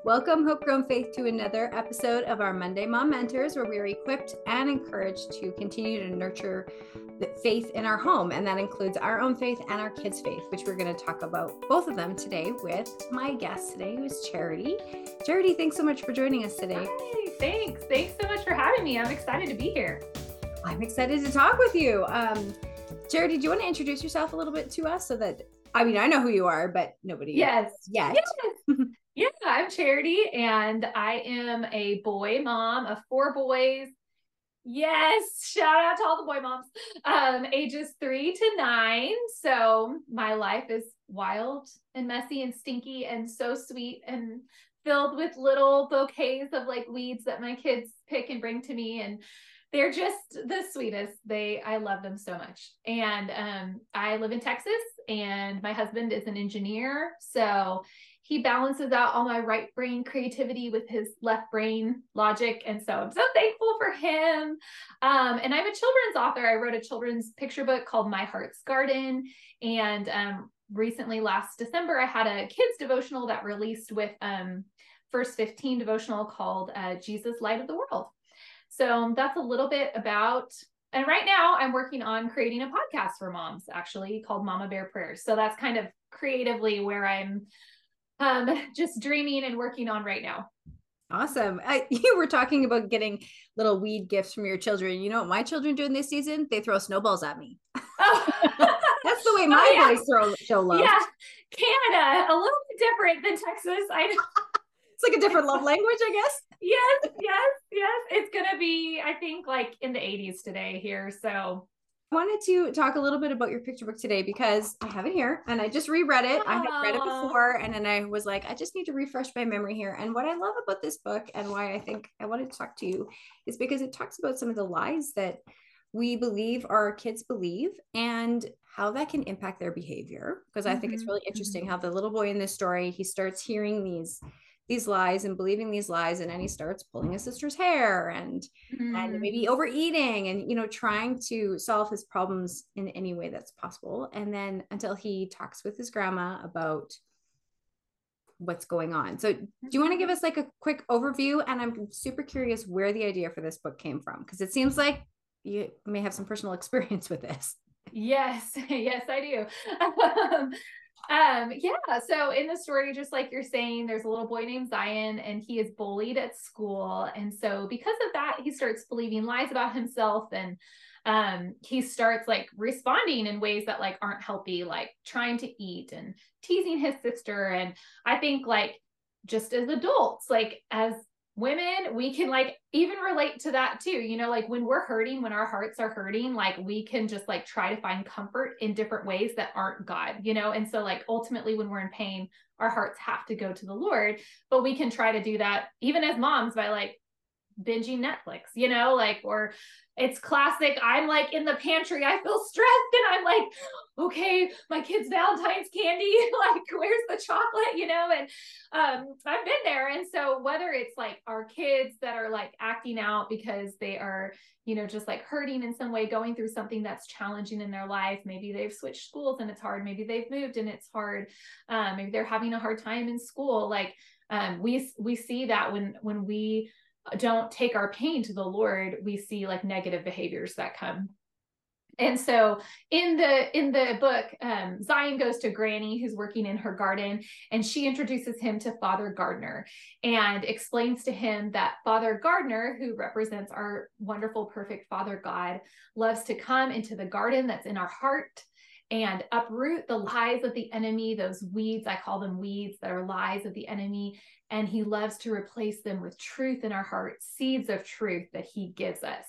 Welcome, Hope Grown Faith, to another episode of our Monday Mom Mentors, where we are equipped and encouraged to continue to nurture the faith in our home. And that includes our own faith and our kids' faith, which we're going to talk about both of them today with my guest today, who is Charity. Charity, thanks so much for joining us today. Hi, thanks. Thanks so much for having me. I'm excited to be here. I'm excited to talk with you. Charity, do you want to introduce yourself a little bit to us so that, I know who you are, but nobody Yes. yet. Yes. Yeah, I'm Charity, and I am a boy mom of 4 boys. Yes, shout out to all the boy moms, ages 3 to 9. So my life is wild and messy and stinky and so sweet and filled with little bouquets of like weeds that my kids pick and bring to me. And they're just the sweetest. I love them so much. And I live in Texas, and my husband is an engineer. So he balances out all my right brain creativity with his left brain logic. And so I'm so thankful for him. And I'm a children's author. I wrote a children's picture book called My Heart's Garden. And recently, last December, I had a kids devotional that released with First 15 devotional called Jesus, Light of the World. So that's a little bit about, and right now I'm working on creating a podcast for moms, actually, called Mama Bear Prayers. So that's kind of creatively where I'm just dreaming and working on right now. Awesome. You were talking about getting little weed gifts from your children. You know what my children do in this season? They throw snowballs at me. Oh. That's the way my boys show love. Yeah, Canada, a little bit different than Texas. I know. It's like a different love language, I guess. Yes. It's going to be, I think, like in the 80s today here. So I wanted to talk a little bit about your picture book today because I have it here and I just reread it. I had read it before, and then I was like, I just need to refresh my memory here. And what I love about this book and why I think I wanted to talk to you is because it talks about some of the lies that we believe our kids believe and how that can impact their behavior. Because I think it's really interesting how the little boy in this story, he starts hearing these lies and believing these lies, and then he starts pulling his sister's hair and maybe overeating and trying to solve his problems in any way that's possible, and then until he talks with his grandma about what's going on. So do you want to give us like a quick overview? And I'm super curious where the idea for this book came from, because it seems like you may have some personal experience with this. Yes, I do. Yeah. So in the story, just like you're saying, there's a little boy named Zion, and he is bullied at school. And so because of that, he starts believing lies about himself, and he starts like responding in ways that like aren't healthy, like trying to eat and teasing his sister. And I think like just as adults, like as women, we can like even relate to that too. Like when we're hurting, when our hearts are hurting, like we can just like try to find comfort in different ways that aren't God, and so like ultimately when we're in pain, our hearts have to go to the Lord, but we can try to do that even as moms by like binging Netflix, or it's classic. I'm like in the pantry, I feel stressed, and I'm like, okay, my kid's Valentine's candy, like, where's the chocolate, and I've been there. And so whether it's like our kids that are like acting out because they are, just like hurting in some way, going through something that's challenging in their life. Maybe they've switched schools and it's hard. Maybe they've moved and it's hard. Maybe they're having a hard time in school. Like we see that when we don't take our pain to the Lord, we see like negative behaviors that come. And so in the book, Zion goes to Granny, who's working in her garden, and she introduces him to Father Gardener and explains to him that Father Gardener, who represents our wonderful, perfect Father God, loves to come into the garden that's in our heart and uproot the lies of the enemy, those weeds, I call them weeds, that are lies of the enemy. And he loves to replace them with truth in our hearts, seeds of truth that he gives us.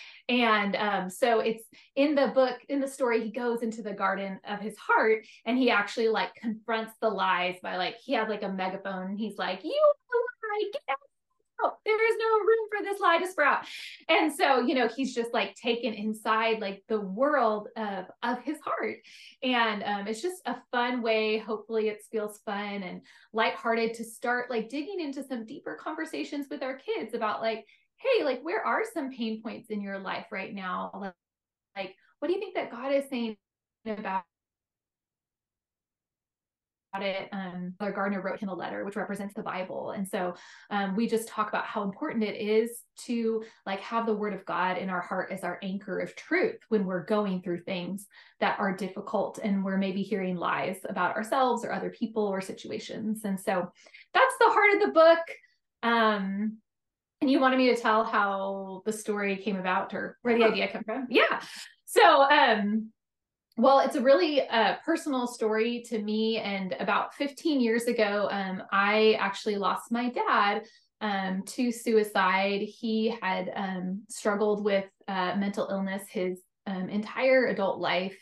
And so it's in the book, in the story, he goes into the garden of his heart, and he actually like confronts the lies by like, he has like a megaphone, and he's like, you lie, get out. There is no room for this lie to sprout. And so, he's just like taken inside like the world of his heart. And it's just a fun way. Hopefully it feels fun and lighthearted to start like digging into some deeper conversations with our kids about like, hey, like, where are some pain points in your life right now? Like, what do you think that God is saying about it. Brother Gardner wrote him a letter, which represents the Bible. And so we just talk about how important it is to like have the word of God in our heart as our anchor of truth when we're going through things that are difficult and we're maybe hearing lies about ourselves or other people or situations. And so that's the heart of the book. And you wanted me to tell how the story came about or where the idea came from? Yeah. So, well, it's a really personal story to me. And about 15 years ago, I actually lost my dad to suicide. He had struggled with mental illness his entire adult life.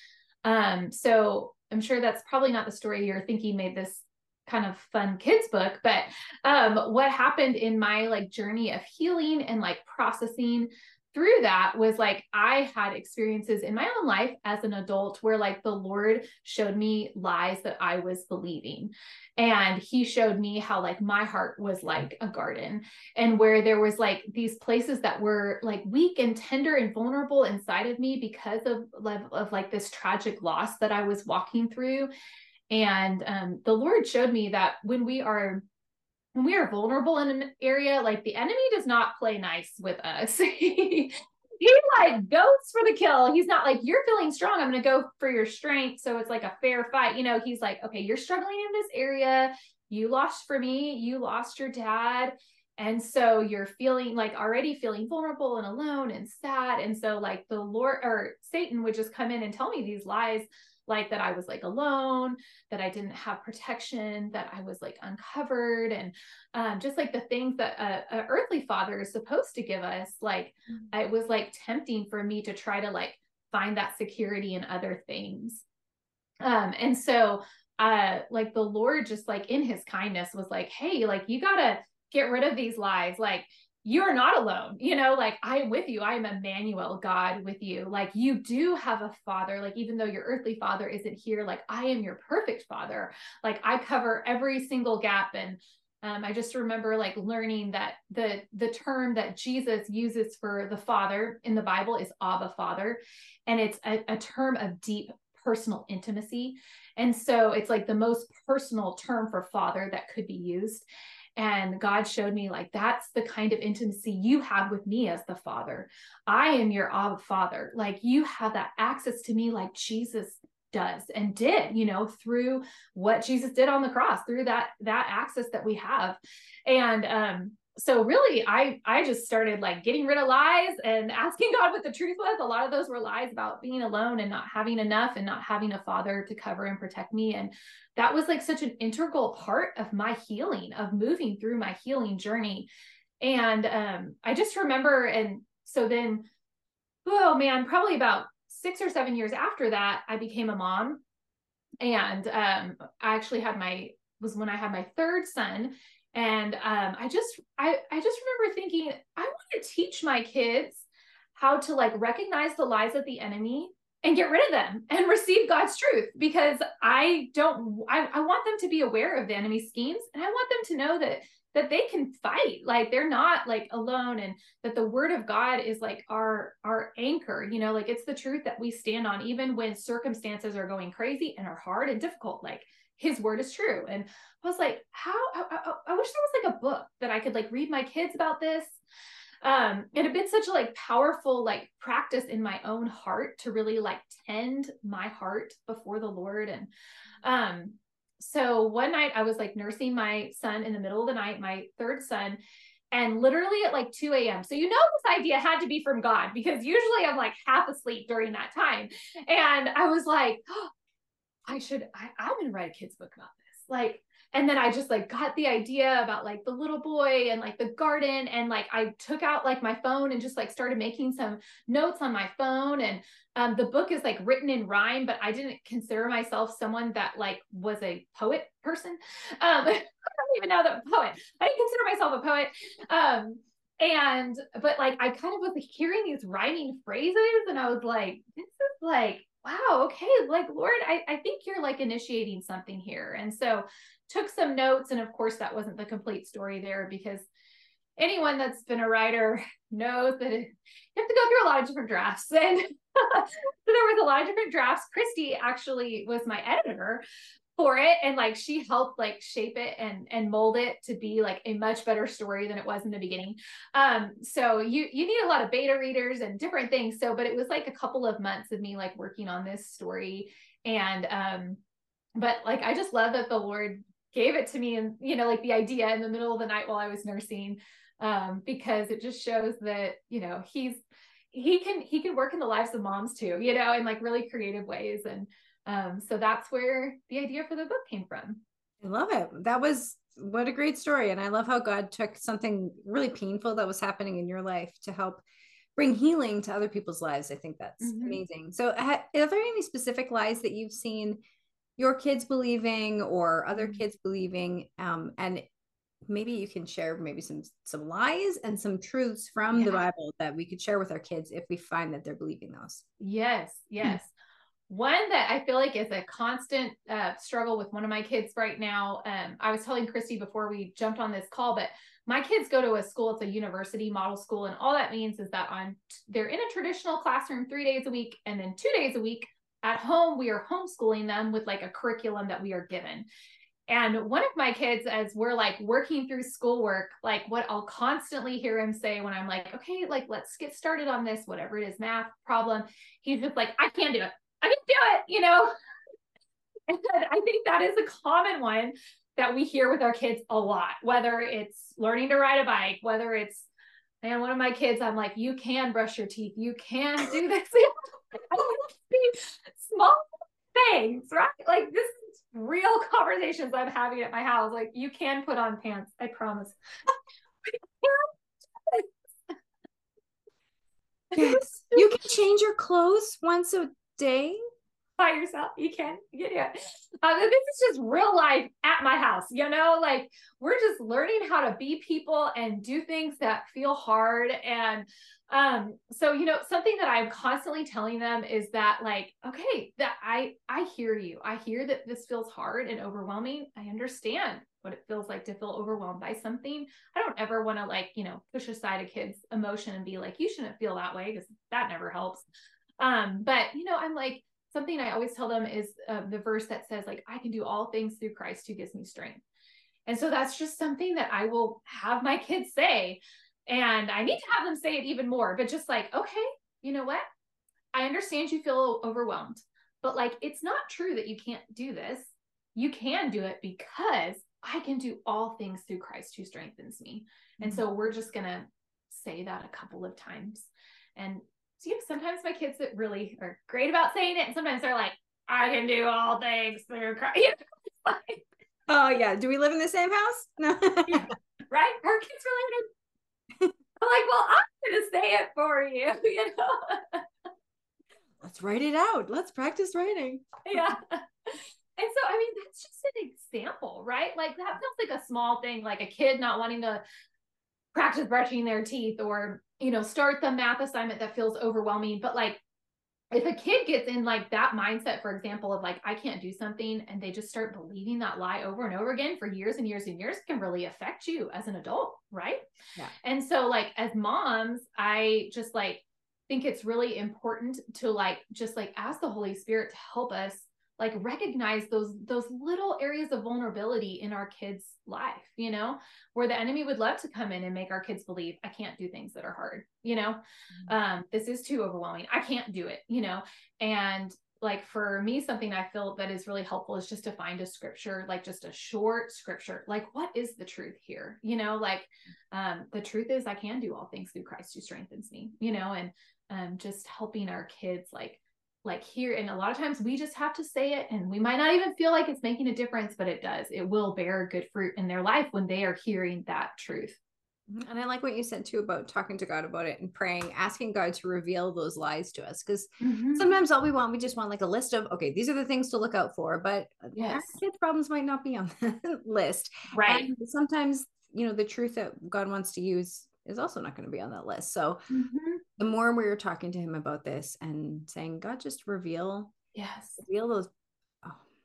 And so I'm sure that's probably not the story you're thinking made this kind of fun kids book, but what happened in my like journey of healing and like processing through that was like I had experiences in my own life as an adult where like the Lord showed me lies that I was believing, and he showed me how like my heart was like a garden, and where there was like these places that were like weak and tender and vulnerable inside of me because of like this tragic loss that I was walking through. And the Lord showed me that when we are vulnerable in an area, like the enemy does not play nice with us. He like goes for the kill. He's not like, you're feeling strong, I'm going to go for your strength. So it's like a fair fight. You know, he's like, okay, you're struggling in this area. You lost for me. You lost your dad. And so you're feeling like already feeling vulnerable and alone and sad. And so like the Lord or Satan would just come in and tell me these lies, like that I was like alone, that I didn't have protection, that I was like uncovered, and just like the things that a earthly father is supposed to give us. Like it was like tempting for me to try to like find that security in other things. And so like the Lord just like in his kindness was like, hey, like you gotta get rid of these lies. Like you're not alone, you know, like I am with you. I am Emmanuel, God with you. Like you do have a father, like even though your earthly father isn't here, like I am your perfect father. Like I cover every single gap. And I just remember like learning that the term that Jesus uses for the father in the Bible is Abba Father. And it's a term of deep personal intimacy. And so it's like the most personal term for father that could be used. And God showed me like, that's the kind of intimacy you have with me as the father. I am your Abba Father. Like you have that access to me like Jesus does and did, you know, through what Jesus did on the cross, through that access that we have. And so really I just started like getting rid of lies and asking God what the truth was. A lot of those were lies about being alone and not having enough and not having a father to cover and protect me. And that was like such an integral part of my healing, of moving through my healing journey. And I just remember, and so then, oh man, probably about 6 or 7 years after that, I became a mom. And I actually was when I had my third son. And I just remember thinking, I want to teach my kids how to like recognize the lies of the enemy and get rid of them and receive God's truth, because I want them to be aware of the enemy's schemes, and I want them to know that they can fight, like they're not like alone, and that the word of God is like our anchor, you know, like it's the truth that we stand on even when circumstances are going crazy and are hard and difficult. Like his word is true. And I was like, I wish there was like a book that I could like read my kids about this. It had been such a like powerful like practice in my own heart to really like tend my heart before the Lord. And so one night I was like nursing my son in the middle of the night, my third son, and literally at like 2 a.m. So, you know, this idea had to be from God, because usually I'm like half asleep during that time. And I was like, oh, I'm going to write a kid's book about this. Like, and then I just like got the idea about like the little boy and like the garden. And like, I took out like my phone and just like started making some notes on my phone. And the book is like written in rhyme, but I didn't consider myself someone that like was a poet person. I don't even know that poet. I didn't consider myself a poet. But like, I kind of was like hearing these rhyming phrases, and I was like, this is like, wow, okay, like Lord, I think you're like initiating something here. And so took some notes. And of course that wasn't the complete story there, because anyone that's been a writer knows that you have to go through a lot of different drafts. And so there was a lot of different drafts. Christy actually was my editor, for it. And like, she helped like shape it and mold it to be like a much better story than it was in the beginning. So you need a lot of beta readers and different things. So, but it was like a couple of months of me like working on this story. And, but like, I just love that the Lord gave it to me, and, you know, like the idea in the middle of the night while I was nursing, because it just shows that, you know, he can work in the lives of moms too, you know, in like really creative ways. And so that's where the idea for the book came from. I love it. That was, what a great story. And I love how God took something really painful that was happening in your life to help bring healing to other people's lives. I think that's amazing. So are there any specific lies that you've seen your kids believing or other kids believing? And maybe you can share maybe some lies and some truths from the Bible that we could share with our kids if we find that they're believing those. Yes. One that I feel like is a constant struggle with one of my kids right now. I was telling Christy before we jumped on this call, but my kids go to a school, it's a university model school. And all that means is that they're in a traditional classroom 3 days a week, and then 2 days a week at home, we are homeschooling them with like a curriculum that we are given. And one of my kids, as we're like working through schoolwork, like what I'll constantly hear him say when I'm like, okay, like let's get started on this, whatever it is, math problem, he's just like, I can't do it. I can do it, you know? And I think that is a common one that we hear with our kids a lot, whether it's learning to ride a bike, whether it's, man, one of my kids, I'm like, you can brush your teeth, you can do this. Small things, right? Like, this is real conversations I'm having at my house. Like, you can put on pants, I promise. Yes. You can change your clothes once a day by yourself. You can. This is just real life at my house, you know, like we're just learning how to be people and do things that feel hard. And so, you know, something that I'm constantly telling them is that, like, okay, that I hear you. I hear that this feels hard and overwhelming. I understand what it feels like to feel overwhelmed by something. I don't ever want to, like, you know, push aside a kid's emotion and be like, you shouldn't feel that way, because that never helps. But, you know, I'm like, something I always tell them is the verse that says, like, I can do all things through Christ who gives me strength. And so that's just something that I will have my kids say. And I need to have them say it even more, but just like, okay, you know what? I understand you feel overwhelmed, but like, it's not true that you can't do this. You can do it because I can do all things through Christ who strengthens me. And so we're just going to say that a couple of times. And so, you know, sometimes my kids that really are great about saying it, and sometimes they're like, I can do all things through Christ. Oh yeah. Do we live in the same house? No. Yeah. Right? Our kids related. I'm like, well, I'm gonna say it for you, you know. Let's write it out. Let's practice writing. Yeah. And so, I mean, that's just an example, right? Like, that feels like a small thing, like a kid not wanting to practice brushing their teeth, or, you know, start the math assignment that feels overwhelming. But like, if a kid gets in like that mindset, for example, of like, I can't do something, and they just start believing that lie over and over again for years and years and years, it can really affect you as an adult, right? Yeah. And so, like, as moms, I just like think it's really important to like just like ask the Holy Spirit to help us like recognize those little areas of vulnerability in our kids' life, you know, where the enemy would love to come in and make our kids believe, I can't do things that are hard, you know, this is too overwhelming, I can't do it, you know. And like, for me, something I feel that is really helpful is just to find a scripture, like just a short scripture, like, what is the truth here, you know, like the truth is I can do all things through Christ who strengthens me, you know. And just helping our kids like here. And a lot of times we just have to say it, and we might not even feel like it's making a difference, but it does. It will bear good fruit in their life when they are hearing that truth. And I like what you said too about talking to God about it and praying, asking God to reveal those lies to us. Because sometimes all we just want like a list of, okay, these are the things to look out for, but our kids' problems might not be on the list. Right. And sometimes, you know, the truth that God wants to use is also not going to be on that list. So the more we were talking to him about this and saying, God, just reveal those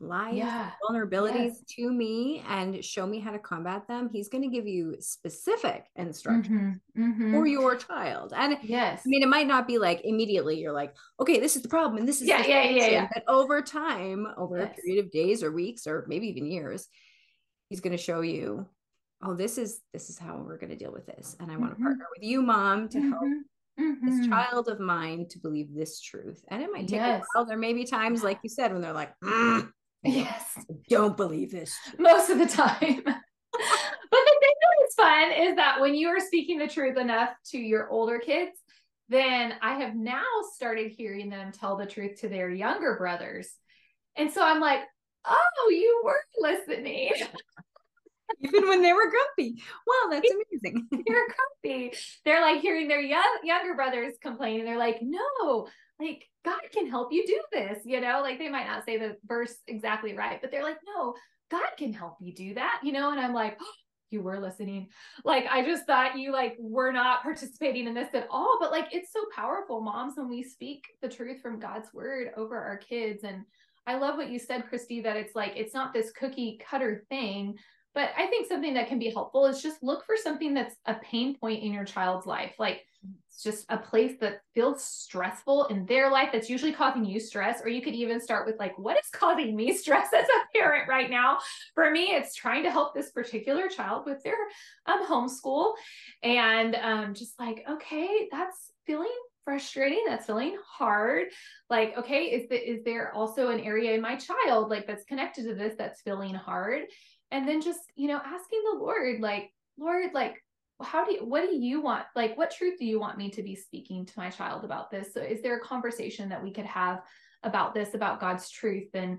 lies, Yeah. vulnerabilities Yes. to me and show me how to combat them, he's going to give you specific instructions for your child. And I Yes. mean, it might not be like immediately you're like, okay, this is the problem and this is Yeah. the Yeah. Yeah. solution. Yeah. But over time, over a Yes. period of days or weeks or maybe even years, he's going to show you, oh, this is how we're going to deal with this. And I want to Mm-hmm. partner with you, mom, to help Mm-hmm. this Mm-hmm. child of mine to believe this truth. And it might take a Yes. while. There may be times, Yeah. like you said, when they're like, no, Yes. I don't believe this truth. Most of the time. But the thing that is fun is that when you are speaking the truth enough to your older kids, then I have now started hearing them tell the truth to their younger brothers. And so I'm like, oh, you were listening. Even when they were grumpy. Wow, that's amazing. You're grumpy. They're like hearing their younger brothers complain, and they're like, no, like God can help you do this. Like they might not say the verse exactly right, but they're like, no, God can help you do that. And I'm like, oh, you were listening. Like, I just thought you like were not participating in this at all. But like, it's so powerful, moms, when we speak the truth from God's word over our kids. And I love what you said, Christy, that it's like, it's not this cookie cutter thing. But I think something that can be helpful is just look for something that's a pain point in your child's life. Like, it's just a place that feels stressful in their life that's usually causing you stress. Or you could even start with like, what is causing me stress as a parent right now? For me, it's trying to help this particular child with their homeschool. And just like, okay, that's feeling frustrating. That's feeling hard. Like, okay, is there also an area in my child like that's connected to this that's feeling hard? And then just, asking the Lord, like, Lord, like, what do you want? Like, what truth do you want me to be speaking to my child about this? So is there a conversation that we could have about this, about God's truth? And,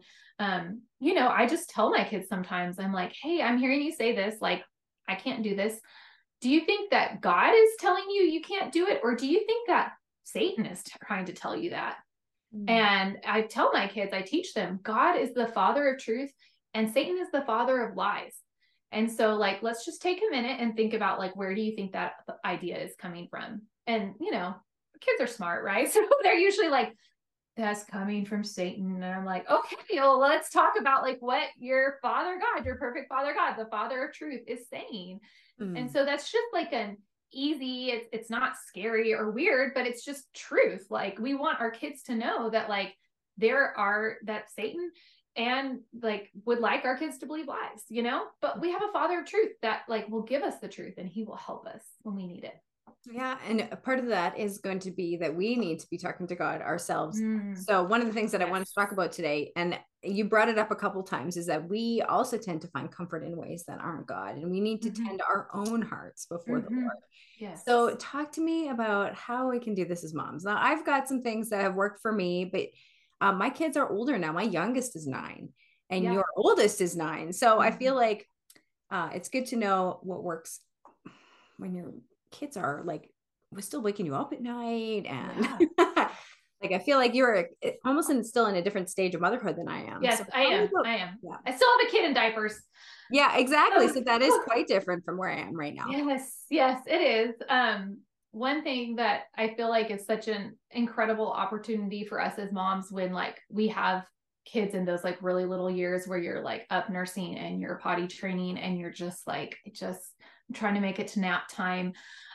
I just tell my kids sometimes, I'm like, hey, I'm hearing you say this, like, I can't do this. Do you think that God is telling you you can't do it? Or do you think that Satan is trying to tell you that? And I tell my kids, I teach them, God is the father of truth and Satan is the father of lies. And so like, let's just take a minute and think about like, where do you think that idea is coming from? And, kids are smart, right? So they're usually like, that's coming from Satan. And I'm like, okay, well, let's talk about like what your father God, your perfect father God, the father of truth is saying. And so that's just like an easy, it's not scary or weird, but it's just truth. Like we want our kids to know that like that Satan and like would like our kids to believe lies, but we have a father of truth that like will give us the truth and he will help us when we need it. Yeah. And a part of that is going to be that we need to be talking to God ourselves. So one of the things that I want to talk about today, and you brought it up a couple times, is that we also tend to find comfort in ways that aren't God, and we need to tend our own hearts before the Lord. Yes. So talk to me about how we can do this as moms. Now, I've got some things that have worked for me, but my kids are older now. My youngest is 9 and your oldest is 9. So I feel like it's good to know what works when your kids are like, we're still waking you up at night. And like, I feel like you're almost still in a different stage of motherhood than I am. Yes, so I am. Yeah. I still have a kid in diapers. Yeah, exactly. So that is quite different from where I am right now. Yes, it is. One thing that I feel like is such an incredible opportunity for us as moms when like we have kids in those like really little years where you're like up nursing and you're potty training and you're just like, trying to make it to nap time.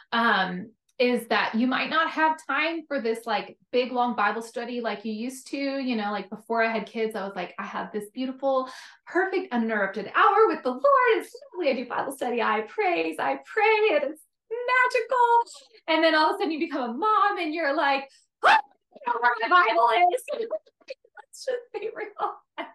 Is that you might not have time for this like big long Bible study like you used to, like before I had kids, I was like, I have this beautiful, perfect, uninterrupted hour with the Lord. It's lovely. I do Bible study. I pray. It is magical. And then all of a sudden you become a mom and you're like, oh, I don't know where my Bible is. Let's just be real.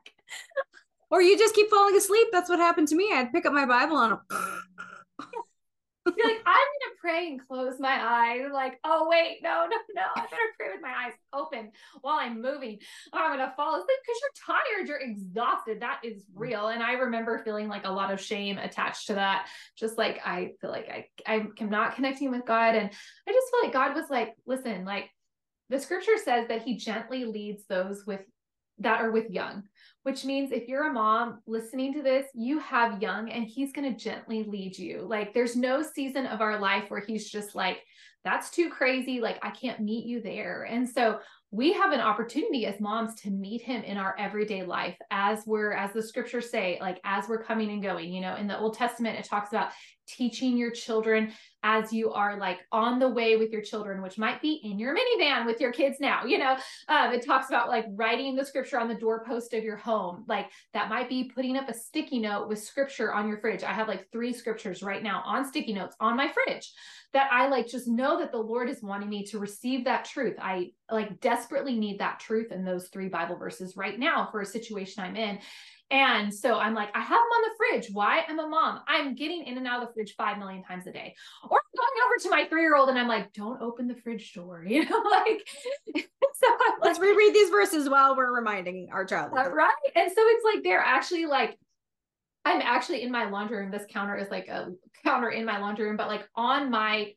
Or you just keep falling asleep. That's what happened to me. I'd pick up my Bible and you're like, I'm gonna pray and close my eyes. Like, oh wait, no, I better pray with my eyes open while I'm moving, or I'm gonna fall asleep because you're tired, you're exhausted. That is real. And I remember feeling like a lot of shame attached to that. Just like I feel like I'm not connecting with God, and I just feel like God was like, listen, like the scripture says that He gently leads those that are with young, which means if you're a mom listening to this, you have young and He's going to gently lead you. Like there's no season of our life where He's just like, that's too crazy. Like I can't meet you there. And so we have an opportunity as moms to meet him in our everyday life as the scriptures say, like as we're coming and going. In the Old Testament, it talks about teaching your children as you are like on the way with your children, which might be in your minivan with your kids now. It talks about like writing the scripture on the doorpost of your home. Like that might be putting up a sticky note with scripture on your fridge. I have like 3 scriptures right now on sticky notes on my fridge that I like just know that the Lord is wanting me to receive that truth. I like desperately need that truth in those 3 Bible verses right now for a situation I'm in. And so I'm like, I have them on the fridge. Why? I'm a mom. I'm getting in and out of the fridge 5 million times a day. Or I'm going over to my 3-year-old and I'm like, don't open the fridge door, like, so let's reread these verses while we're reminding our child. Right. And so it's like, they're actually like, I'm actually in my laundry room. This counter is like a counter in my laundry room, but like on my,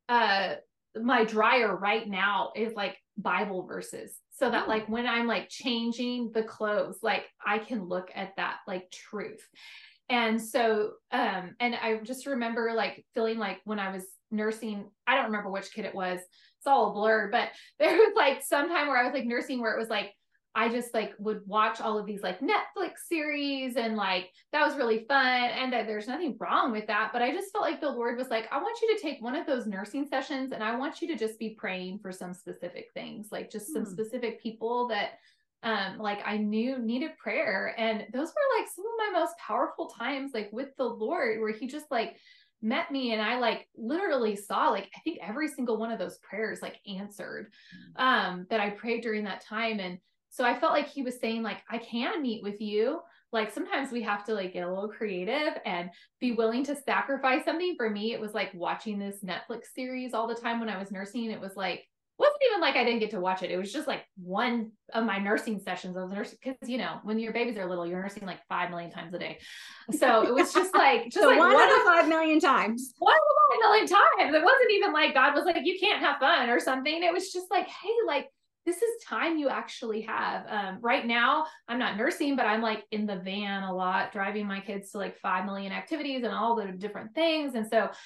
my dryer right now is like Bible verses. So that like when I'm like changing the clothes, like I can look at that like truth. And so, and I just remember like feeling like when I was nursing, I don't remember which kid it was. It's all a blur, but there was like some time where I was like nursing where it was like, I just like would watch all of these like Netflix series and like, that was really fun. And that there's nothing wrong with that. But I just felt like the Lord was like, I want you to take one of those nursing sessions and I want you to just be praying for some specific things, like just some specific people that like I knew needed prayer. And those were like some of my most powerful times, like with the Lord, where he just like met me and I like literally saw like, I think every single one of those prayers like answered, that I prayed during that time. And so I felt like he was saying like, I can meet with you. Like sometimes we have to like get a little creative and be willing to sacrifice something. For me, it was like watching this Netflix series all the time when I was nursing. It was like, wasn't even like I didn't get to watch it. It was just like one of my nursing sessions. I was nursing because when your babies are little, you're nursing like 5 million times a day. So it was just like so like one of 5 million times. 1 of 5 million times. It wasn't even like God was like, you can't have fun or something. It was just like, hey, like this is time you actually have. Right now, I'm not nursing, but I'm like in the van a lot, driving my kids to like 5 million activities and all the different things. And so,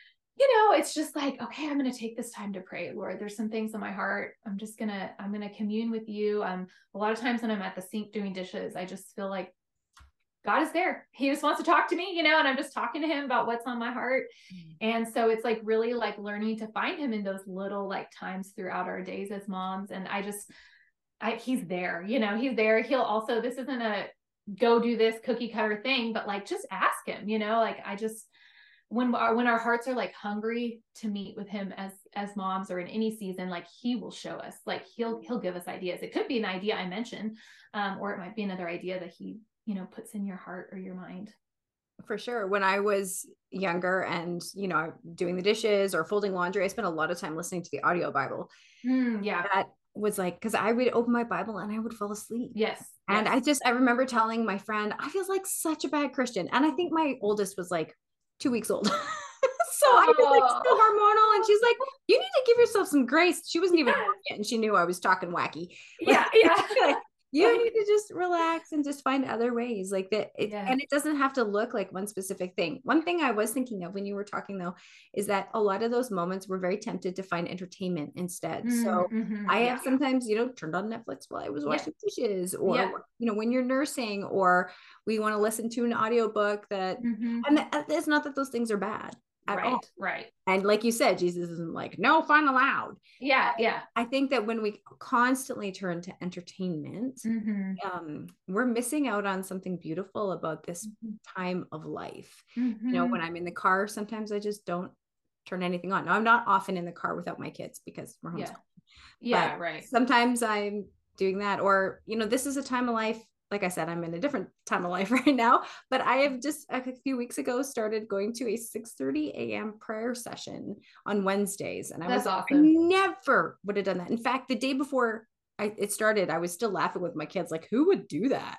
it's just like, okay, I'm going to take this time to pray, Lord. There's some things in my heart. I'm going to commune with you. A lot of times when I'm at the sink doing dishes, I just feel like God is there. He just wants to talk to me, and I'm just talking to him about what's on my heart. And so it's like really like learning to find him in those little like times throughout our days as moms. And he's there, he's there. He'll also, this isn't a go do this cookie cutter thing, but like, just ask him, like I just, when our hearts are like hungry to meet with him as moms or in any season, like he will show us, like he'll give us ideas. It could be an idea I mentioned, or it might be another idea that he puts in your heart or your mind. For sure. When I was younger and, doing the dishes or folding laundry, I spent a lot of time listening to the audio Bible. Yeah. That was like, because I would open my Bible and I would fall asleep. Yes. And I remember telling my friend, I feel like such a bad Christian. And I think my oldest was like 2 weeks old. So I was like still hormonal, and she's like, you need to give yourself some grace. She wasn't even born yet, and she knew I was talking wacky. Yeah. Like, you need to just relax and just find other ways like that. And it doesn't have to look like one specific thing. One thing I was thinking of when you were talking though, is that a lot of those moments we're very tempted to find entertainment instead. So I have sometimes, turned on Netflix while I was washing dishes, or, when you're nursing, or we want to listen to an audiobook that, and it's not that those things are bad. Right. And like you said, Jesus isn't like, no fun allowed. Yeah. I think that when we constantly turn to entertainment, we're missing out on something beautiful about this time of life. When I'm in the car, sometimes I just don't turn anything on. Now, I'm not often in the car without my kids because we're homeschooling. Yeah, right. Sometimes I'm doing that, or, this is a time of life. Like I said, I'm in a different time of life right now, but I have just a few weeks ago started going to a 6:30 a.m. prayer session on Wednesdays. And That's awesome. I never would have done that. In fact, the day before it started, I was still laughing with my kids, like, who would do that?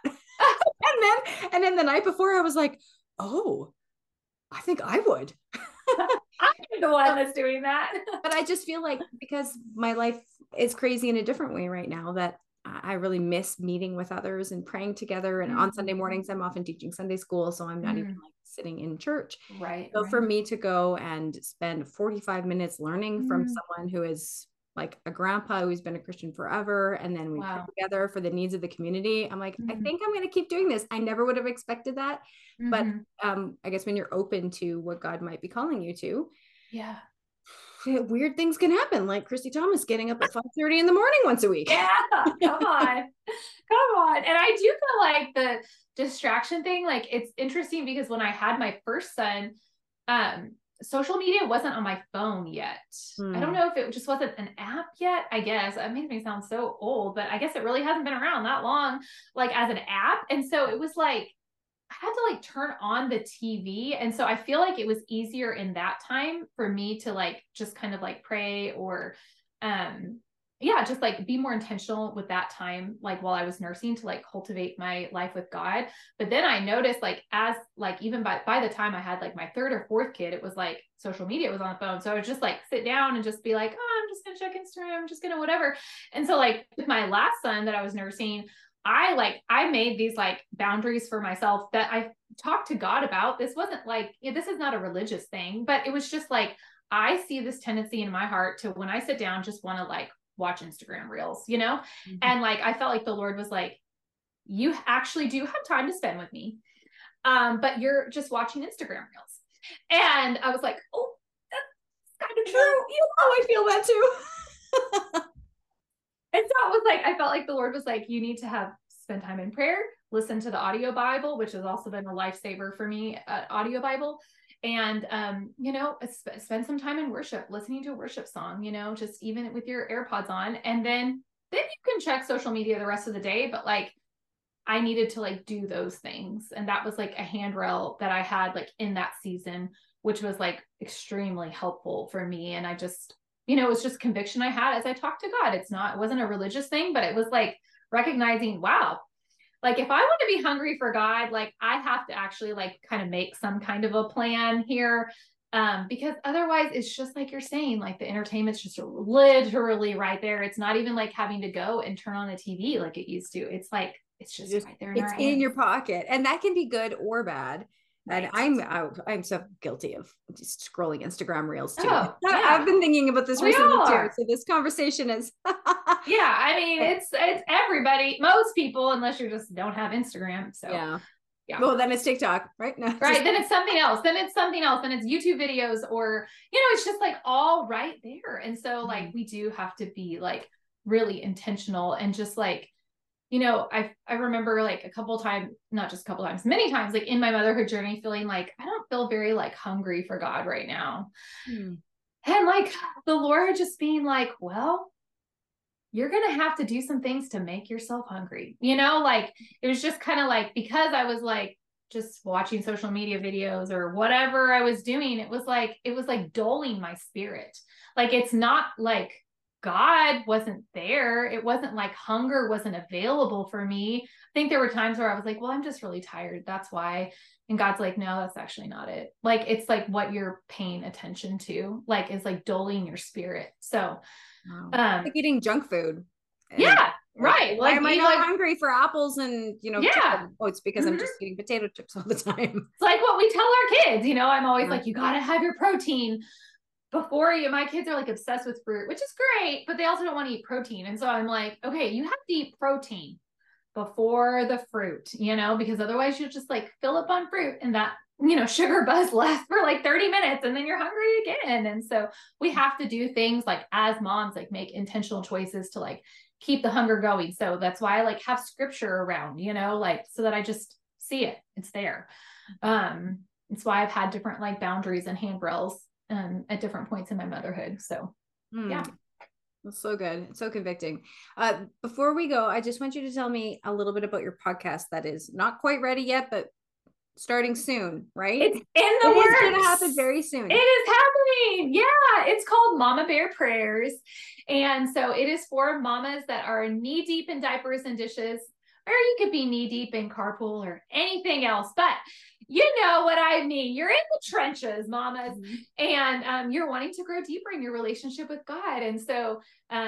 and then the night before I was like, oh, I think I would. I'm the one that's doing that. But I just feel like because my life is crazy in a different way right now, that I really miss meeting with others and praying together. And on Sunday mornings, I'm often teaching Sunday school. So I'm not even like sitting in church. Right. So for me to go and spend 45 minutes learning from someone who is like a grandpa who's been a Christian forever. And then we pray Wow. together for the needs of the community. I'm like, I Mhm. think I'm going to keep doing this. I never would have expected that. But Mhm. I guess when you're open to what God might be calling you to, Yeah. weird things can happen, like Christy Thomas getting up at 5:30 in the morning once a week. Yeah. Come on. Come on. And I do feel like the distraction thing, like it's interesting because when I had my first son, social media wasn't on my phone yet. I don't know if it just wasn't an app yet. I guess it made me sound so old, but I guess it really hasn't been around that long, like as an app. And so it was like, I had to like turn on the TV. And so I feel like it was easier in that time for me to like just kind of like pray or yeah, just like be more intentional with that time, like while I was nursing to like cultivate my life with God. But then I noticed like as like even by the time I had like my third or fourth kid, it was like social media was on the phone. So I would just like sit down and just be like, oh, I'm just gonna check Instagram, I'm just gonna whatever. And so like with my last son that I was nursing, I made these like boundaries for myself that I talked to God about. This wasn't like, this is not a religious thing, but it was just like, I see this tendency in my heart to when I sit down, just want to like watch Instagram reels, you know? Mm-hmm. And like, I felt like the Lord was like, you actually do have time to spend with me. But you're just watching Instagram reels. And I was like, oh, that's kind of true. You know, I feel that too. And so it was like, I felt like the Lord was like, you need to spend time in prayer, listen to the audio Bible, which has also been a lifesaver for me, audio Bible. And, you know, spend some time in worship, listening to a worship song, you know, just even with your AirPods on. And then you can check social media the rest of the day. But like, I needed to like do those things. And that was like a handrail that I had like in that season, which was like extremely helpful for me. And I just, you know, it was just conviction I had as I talked to God. It wasn't a religious thing, but it was like recognizing, wow, like if I want to be hungry for God, like I have to actually like kind of make some kind of a plan here. Because otherwise it's just like you're saying, like the entertainment's just literally right there. It's not even like having to go and turn on the TV like it used to. It's like, it's just right there in our hands. It's in your pocket, and that can be good or bad. Right. And I'm so guilty of just scrolling Instagram reels too. Oh, yeah. I've been thinking about this recently too. So this conversation is yeah, I mean it's everybody, most people, unless you just don't have Instagram. So yeah. Well, then it's TikTok, right? No, right. Then it's something else. Then it's YouTube videos, or you know, it's just like all right there. And so like we do have to be like really intentional and just like, you know, I remember like a couple times, not just a couple times, many times, like in my motherhood journey, feeling like I don't feel very like hungry for God right now. And like the Lord just being like, well, you're going to have to do some things to make yourself hungry. You know, like it was just kind of like, because I was like just watching social media videos or whatever I was doing, it was like dulling my spirit. Like, it's not like God wasn't there. It wasn't like hunger wasn't available for me. I think there were times where I was like, well, I'm just really tired. That's why. And God's like, no, that's actually not it. Like, it's like what you're paying attention to, like, is like dulling your spirit. So, like eating junk food. Yeah. Right. Why am I not hungry for apples and, you know, yeah. chicken? Oh, it's because I'm just eating potato chips all the time. It's like what we tell our kids, you know, I'm always like, you got to have your protein before you. My kids are like obsessed with fruit, which is great, but they also don't want to eat protein. And so I'm like, okay, you have to eat protein before the fruit, you know, because otherwise you'll just like fill up on fruit and that, you know, sugar buzz lasts for like 30 minutes and then you're hungry again. And so we have to do things like as moms, like make intentional choices to like keep the hunger going. So that's why I like have scripture around, you know, like so that I just see it, it's there. It's why I've had different like boundaries and handrails at different points in my motherhood. So yeah. That's so good. It's so convicting. Before we go, I just want you to tell me a little bit about your podcast that is not quite ready yet, but starting soon, right? It's in the works. It's going to happen very soon. It is happening. Yeah. It's called Mama Bear Prayers. And so it is for mamas that are knee deep in diapers and dishes, or you could be knee deep in carpool or anything else, but you know what I mean. You're in the trenches, mamas, and you're wanting to grow deeper in your relationship with God. And so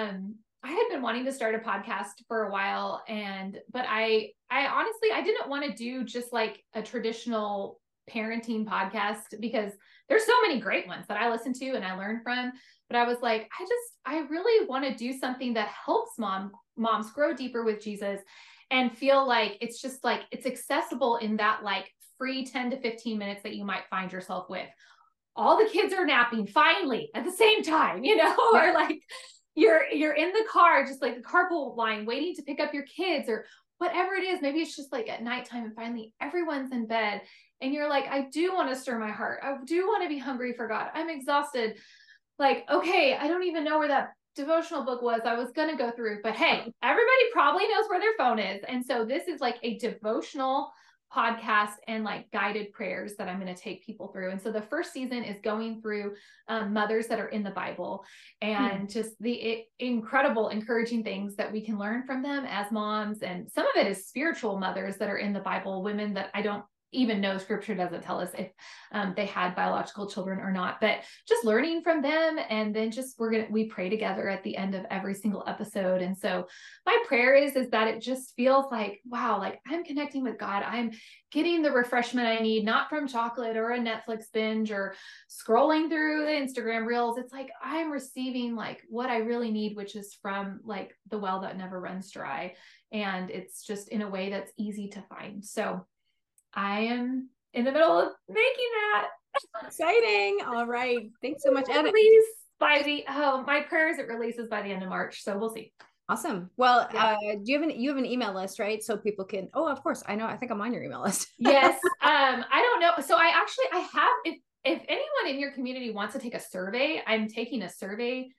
I had been wanting to start a podcast for a while, but I honestly, I didn't want to do just like a traditional parenting podcast, because there's so many great ones that I listen to and I learn from, but I was like, I really want to do something that helps moms grow deeper with Jesus and feel like it's just like, it's accessible in that like free 10 to 15 minutes that you might find yourself with. All the kids are napping finally at the same time, you know, or like you're in the car, just like the carpool line, waiting to pick up your kids or whatever it is. Maybe it's just like at nighttime and finally everyone's in bed and you're like, I do want to stir my heart. I do want to be hungry for God. I'm exhausted. Like, okay, I don't even know where that devotional book was. I was going to go through, but hey, everybody probably knows where their phone is. And so this is like a devotional podcast and like guided prayers that I'm going to take people through. And so the first season is going through mothers that are in the Bible and just the incredible, encouraging things that we can learn from them as moms. And some of it is spiritual mothers that are in the Bible, women that I don't even know, scripture doesn't tell us if they had biological children or not, but just learning from them. And then just we pray together at the end of every single episode. And so my prayer is that it just feels like, wow, like I'm connecting with God. I'm getting the refreshment I need, not from chocolate or a Netflix binge or scrolling through the Instagram reels. It's like, I'm receiving like what I really need, which is from like the well that never runs dry. And it's just in a way that's easy to find. So I am in the middle of making that. Exciting. All right. Thanks so much. Release my prayer is it releases by the end of March. So we'll see. Awesome. Well, do you have an email list, right? So people can, of course, I know. I think I'm on your email list. Yes. I don't know. So I have, if anyone in your community wants to take a survey, I'm taking a survey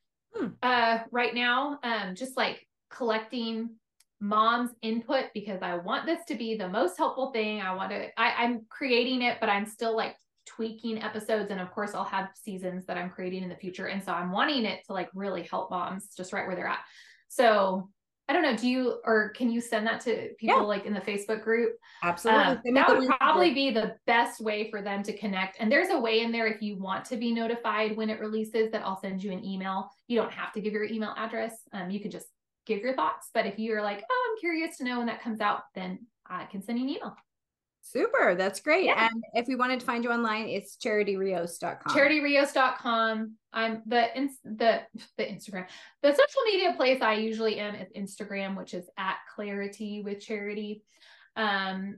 right now. Just like collecting mom's input, because I want this to be the most helpful thing. I'm creating it, but I'm still like tweaking episodes. And of course I'll have seasons that I'm creating in the future. And so I'm wanting it to like really help moms just right where they're at. So I don't know, can you send that to people like in the Facebook group? Absolutely. That would probably be the best way for them to connect. And there's a way in there, if you want to be notified when it releases, that I'll send you an email. You don't have to give your email address. You can just give your thoughts. But if you're like, I'm curious to know when that comes out, then I can send you an email. Super. That's great. Yeah. And if we wanted to find you online, it's charityrios.com. charityrios.com. I'm the Instagram, the social media place I usually am is Instagram, which is @ClarityWithCharity. And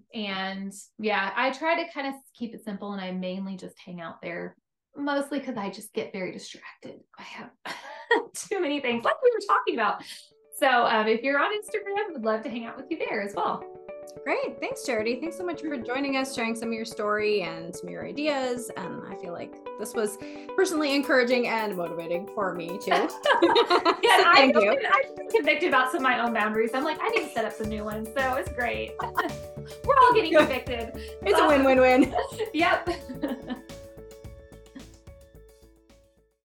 yeah, I try to kind of keep it simple, and I mainly just hang out there, mostly because I just get very distracted. I have too many things like we were talking about. So if you're on Instagram, would love to hang out with you there as well. Great. Thanks, Charity. Thanks so much for joining us, sharing some of your story and some of your ideas. And I feel like this was personally encouraging and motivating for me too. Yeah, so thank you. I'm convicted about some of my own boundaries. I'm like, I need to set up some new ones. So it's great. We're all getting convicted. It's a win-win-win. Yep.